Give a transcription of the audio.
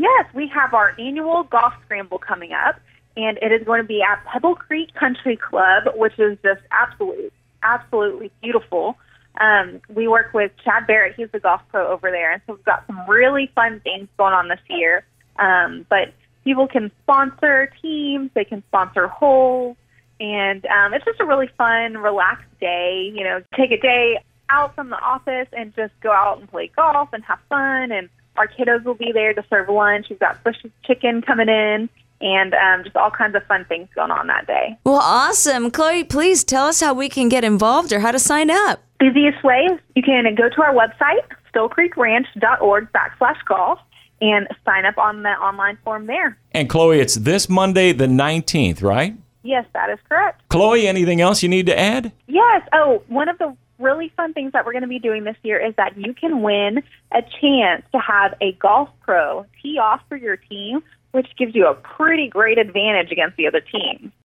Yes, we have our annual golf scramble coming up, and it is going to be at Pebble Creek Country Club, which is just absolutely beautiful. We work with Chad Barrett. He's the golf pro over there, and so we've got some really fun things going on this year. But people can sponsor teams, they can sponsor holes, and it's just a really fun, relaxed day. You know, take a day out from the office and just go out and play golf and have fun. And our kiddos will be there to serve lunch. We've got Bush's Chicken coming in, and just all kinds of fun things going on that day. Well, awesome. Chloe, please tell us how we can get involved or how to sign up. Easiest way is you can go to our website, stillcreekranch.org/golf, and sign up on the online form there. And Chloe, it's this Monday, the 19th, right? Yes, that is correct. Chloe, anything else you need to add? Yes. Oh, one of the really fun things that we're going to be doing this year is that you can win a chance to have a golf pro tee off for your team, which gives you a pretty great advantage against the other team.